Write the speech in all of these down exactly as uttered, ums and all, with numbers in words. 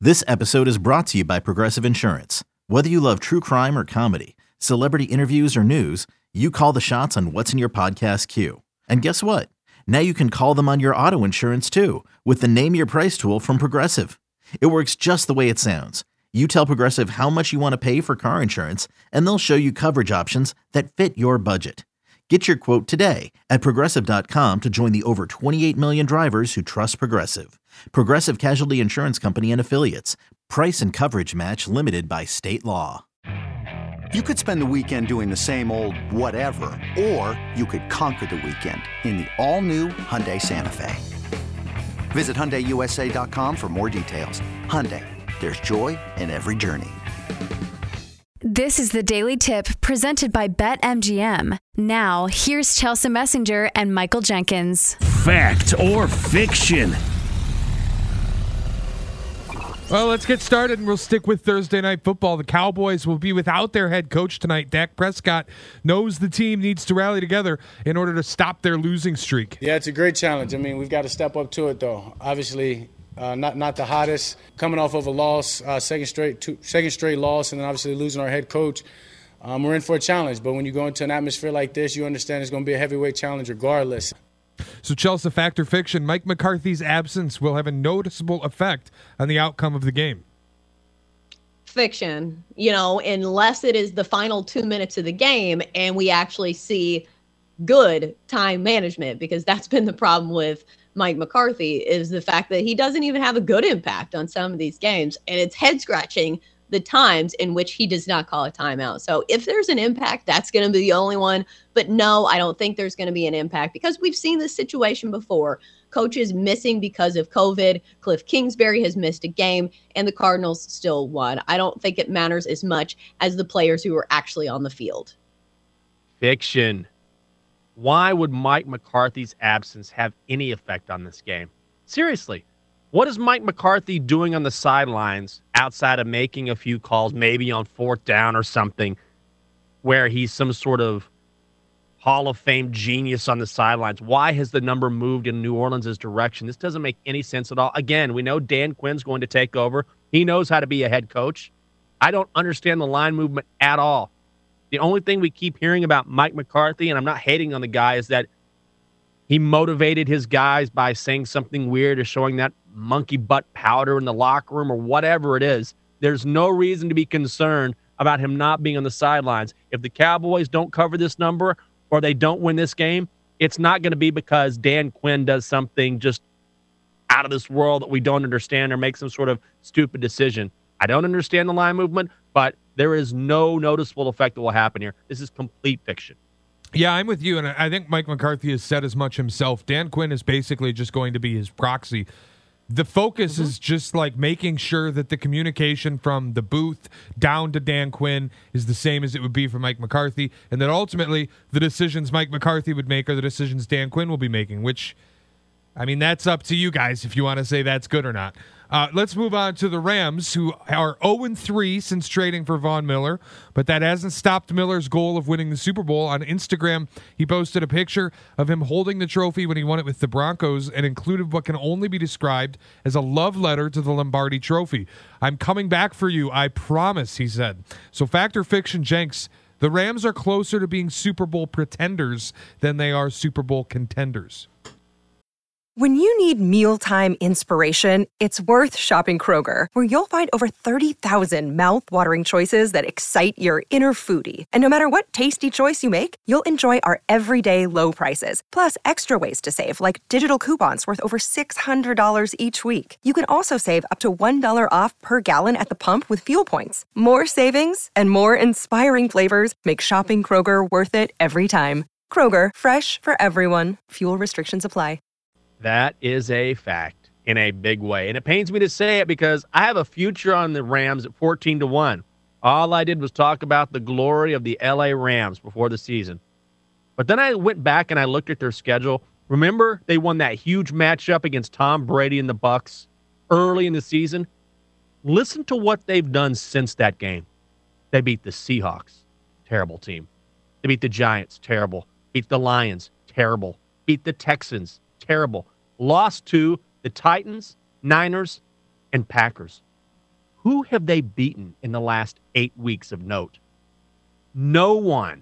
This episode is brought to you by Progressive Insurance. Whether you love true crime or comedy, celebrity interviews or news, you call the shots on what's in your podcast queue. And guess what? Now you can call them on your auto insurance too with the Name Your Price tool from Progressive. It works just the way it sounds. You tell Progressive how much you want to pay for car insurance, and they'll show you coverage options that fit your budget. Get your quote today at progressive dot com to join the over twenty-eight million drivers who trust Progressive. Progressive Casualty Insurance Company and Affiliates. Price and coverage match limited by state law. You could spend the weekend doing the same old whatever, or you could conquer the weekend in the all-new Hyundai Santa Fe. Visit Hyundai U S A dot com for more details. Hyundai, there's joy in every journey. This is the Daily Tip presented by BetMGM. Now, here's Chelsea Messenger and Michael Jenkins. Fact or fiction? Well, let's get started, and we'll stick with Thursday Night Football. The Cowboys will be without their head coach tonight. Dak Prescott knows the team needs to rally together in order to stop their losing streak. Yeah, it's a great challenge. I mean, we've got to step up to it, though. Obviously, uh, not not the hottest, coming off of a loss, uh, second straight two, second straight loss, and then obviously losing our head coach. Um, we're in for a challenge, but when you go into an atmosphere like this, you understand it's going to be a heavyweight challenge regardless. So, Chelsea, fact or fiction, Mike McCarthy's absence will have a noticeable effect on the outcome of the game. Fiction, you know, unless it is the final two minutes of the game and we actually see good time management, because that's been the problem with Mike McCarthy, is the fact that he doesn't even have a good impact on some of these games. And it's head scratching the times in which he does not call a timeout. So if there's an impact, that's going to be the only one. But no, I don't think there's going to be an impact, because we've seen this situation before. Coaches missing because of COVID. Cliff Kingsbury has missed a game, and the Cardinals still won. I don't think it matters as much as the players who are actually on the field. Fiction. Why would Mike McCarthy's absence have any effect on this game? Seriously. What is Mike McCarthy doing on the sidelines outside of making a few calls, maybe on fourth down or something, where he's some sort of Hall of Fame genius on the sidelines? Why has the number moved in New Orleans' direction? This doesn't make any sense at all. Again, we know Dan Quinn's going to take over. He knows how to be a head coach. I don't understand the line movement at all. The only thing we keep hearing about Mike McCarthy, and I'm not hating on the guy, is that he motivated his guys by saying something weird or showing that monkey butt powder in the locker room or whatever it is. There's no reason to be concerned about him not being on the sidelines. If the Cowboys don't cover this number or they don't win this game, it's not going to be because Dan Quinn does something just out of this world that we don't understand or make some sort of stupid decision. I don't understand the line movement, but there is no noticeable effect that will happen here. This is complete fiction. Yeah, I'm with you, and I think Mike McCarthy has said as much himself. Dan Quinn is basically just going to be his proxy. The focus mm-hmm. is just like making sure that the communication from the booth down to Dan Quinn is the same as it would be for Mike McCarthy, and that ultimately the decisions Mike McCarthy would make are the decisions Dan Quinn will be making, which, I mean, that's up to you guys if you want to say that's good or not. Uh, let's move on to the Rams, who are oh and three since trading for Von Miller, but that hasn't stopped Miller's goal of winning the Super Bowl. On Instagram, he posted a picture of him holding the trophy when he won it with the Broncos and included what can only be described as a love letter to the Lombardi Trophy. "I'm coming back for you, I promise," he said. So fact or fiction, Jenks, the Rams are closer to being Super Bowl pretenders than they are Super Bowl contenders. When you need mealtime inspiration, it's worth shopping Kroger, where you'll find over thirty thousand mouth-watering choices that excite your inner foodie. And no matter what tasty choice you make, you'll enjoy our everyday low prices, plus extra ways to save, like digital coupons worth over six hundred dollars each week. You can also save up to one dollar off per gallon at the pump with fuel points. More savings and more inspiring flavors make shopping Kroger worth it every time. Kroger, fresh for everyone. Fuel restrictions apply. That is a fact in a big way. And it pains me to say it because I have a future on the Rams at fourteen to one. All I did was talk about the glory of the L A Rams before the season. But then I went back and I looked at their schedule. Remember, they won that huge matchup against Tom Brady and the Bucs early in the season? Listen to what they've done since that game. They beat the Seahawks. Terrible team. They beat the Giants. Terrible. Beat the Lions. Terrible. Beat the Texans. Terrible. Lost to the Titans, Niners, and Packers. who have they beaten in the last eight weeks of note? No one.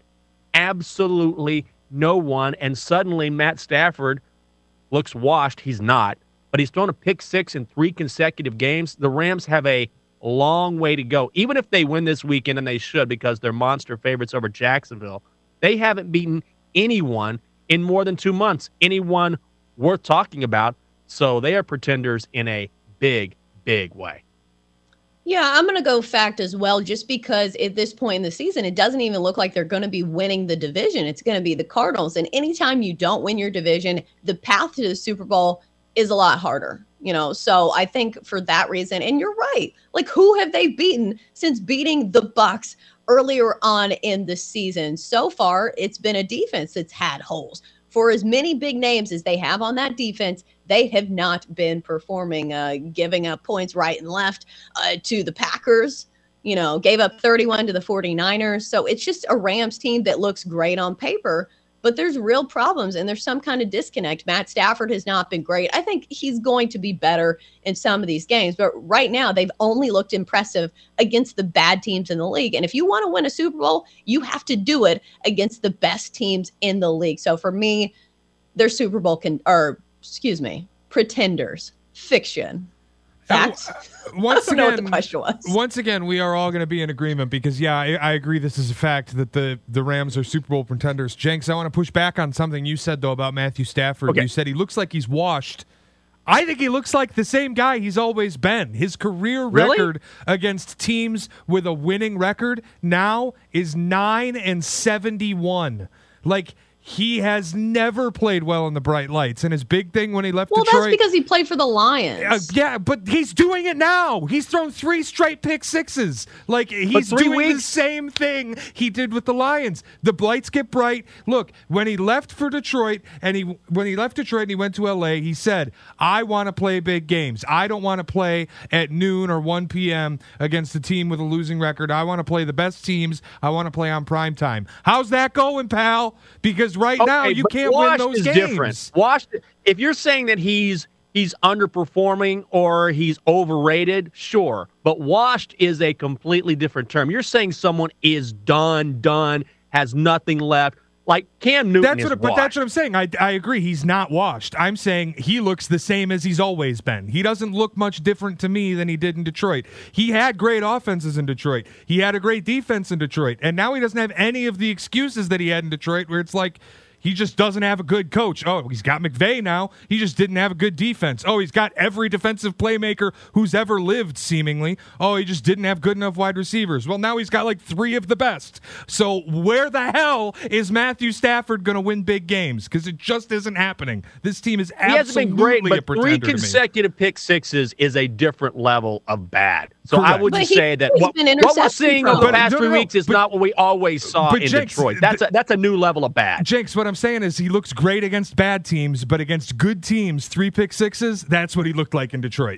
Absolutely no one. And suddenly Matt Stafford looks washed. He's not. But he's thrown a pick six in three consecutive games. The Rams have a long way to go. Even if they win this weekend, and they should because they're monster favorites over Jacksonville, they haven't beaten anyone in more than two months, anyone worth talking about. So they are pretenders in a big, big way. Yeah, I'm going to go fact as well, just because at this point in the season, it doesn't even look like they're going to be winning the division. It's going to be the Cardinals. And anytime you don't win your division, the path to the Super Bowl is a lot harder, you know? So I think for that reason, and you're right, like who have they beaten since beating the Bucs earlier on in the season? So far, it's been a defense that's had holes. For as many big names as they have on that defense, they have not been performing, uh, giving up points right and left uh, to the Packers, you know, gave up thirty-one to the forty-niners. So it's just a Rams team that looks great on paper, but there's real problems and there's some kind of disconnect. Matt Stafford has not been great. I think he's going to be better in some of these games, but right now they've only looked impressive against the bad teams in the league. And if you want to win a Super Bowl, you have to do it against the best teams in the league. So for me, they're Super Bowl con- or excuse me, pretenders. Fiction. Facts. Uh, once I don't know again, what the question was. Once again, we are all going to be in agreement because, yeah, I, I agree this is a fact that the, the Rams are Super Bowl pretenders. Jenks, I want to push back on something you said, though, about Matthew Stafford. Okay. You said he looks like he's washed. I think he looks like the same guy he's always been. His career Really? record against teams with a winning record now is nine and seventy-one. Like, he has never played well in the bright lights. And his big thing when he left Well, Detroit... that's because he played for the Lions. Uh, yeah, but he's doing it now. He's thrown three straight pick sixes. Like, he's three doing weeks? the same thing he did with the Lions. The lights get bright. Look, when he left for Detroit, and he when he left Detroit and he went to L A, he said, I want to play big games. I don't want to play at noon or one p.m. against a team with a losing record. I want to play the best teams. I want to play on prime time. How's that going, pal? Because right Okay, now you but can't win washed those is games. Different. Washed, if you're saying that he's he's underperforming or he's overrated, sure. But washed is a completely different term. You're saying someone is done, done, has nothing left. Like Cam Newton That's is what, but washed. that's what I'm saying. I, I agree. He's not washed. I'm saying he looks the same as he's always been. He doesn't look much different to me than he did in Detroit. He had great offenses in Detroit. He had a great defense in Detroit. And now he doesn't have any of the excuses that he had in Detroit where it's like, he just doesn't have a good coach. Oh, he's got McVay now. He just didn't have a good defense. Oh, he's got every defensive playmaker who's ever lived, seemingly. Oh, he just didn't have good enough wide receivers. Well, now he's got like three of the best. So where the hell is Matthew Stafford going to win big games? Because it just isn't happening. This team is absolutely he hasn't been great, a but pretender three to me. consecutive pick sixes is a different level of bad. So Correct. I would But just he- say that he's what, been what we're intercepted seeing from over the But- past no, three no, no, weeks is but- not what we always saw but in Jenks, Detroit. That's th- a, that's a new level of bad. Jenks, what I'm saying is he looks great against bad teams, but against good teams, three pick sixes, that's what he looked like in Detroit.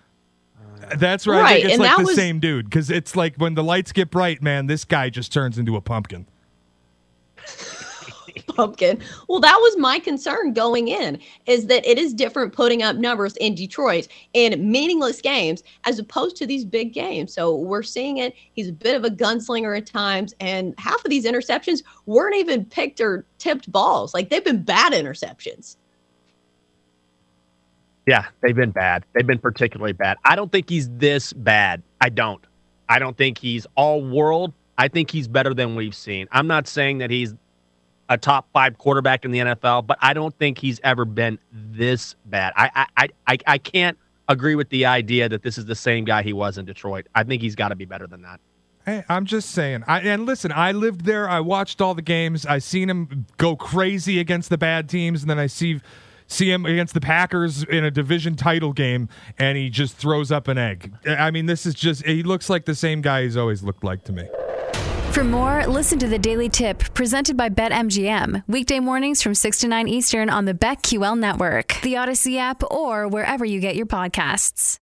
That's where I Right, think it's and like that the was- same dude. Because it's like when the lights get bright, man, this guy just turns into a pumpkin. Pumpkin. Well, that was my concern going in, is that it is different putting up numbers in Detroit in meaningless games as opposed to these big games. So we're seeing it. He's a bit of a gunslinger at times, and half of these interceptions weren't even picked or tipped balls. Like, they've been bad interceptions. Yeah, they've been bad. They've been particularly bad. I don't think he's this bad. I don't. I don't think he's all world. I think he's better than we've seen. I'm not saying that he's a top five quarterback in the N F L, but I don't think he's ever been this bad. I I I, I can't agree with the idea that this is the same guy he was in Detroit. I think he's got to be better than that. Hey, I'm just saying. I, and listen, I lived there. I watched all the games. I seen him go crazy against the bad teams, and then I see see him against the Packers in a division title game, and he just throws up an egg. I mean, this is just, he looks like the same guy he's always looked like to me. For more, listen to the Daily Tip presented by BetMGM. Weekday mornings from six to nine Eastern on the BetQL network, the Odyssey app, or wherever you get your podcasts.